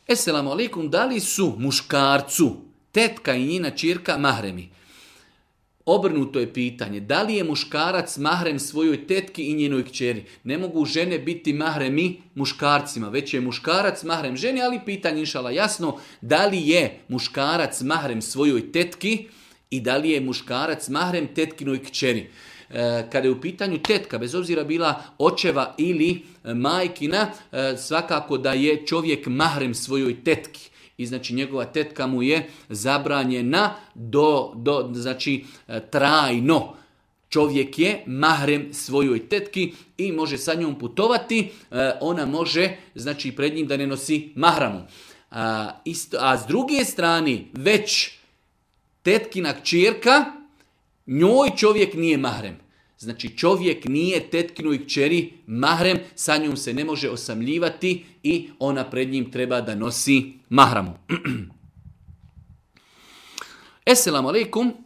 Esselamu alaikum, da li su muškarcu tetka i njena ćerka mahremi? Obrnuto je pitanje, da li je muškarac mahrem svojoj tetki i njenoj kćeri? Ne mogu žene biti mahremi muškarcima, već je muškarac mahrem ženi, ali pitanje inšala jasno, da li je muškarac mahrem svojoj tetki i da li je muškarac mahrem tetkinoj kćeri? Kada je u pitanju tetka, bez obzira bila očeva ili majkina, svakako da je čovjek mahrem svojoj tetki. I znači njegova tetka mu je zabranjena znači trajno. Čovjek je mahrem svojoj tetki i može sa njom putovati, ona može znači pred njim da ne nosi mahramu. A s druge strane već tetkina kćerka, njoj čovjek nije mahrem. Znači čovjek nije tetkinoj kćeri mahrem, sa njom se ne može osamljivati i ona pred njim treba da nosi mahramu. Esselamu alaikum.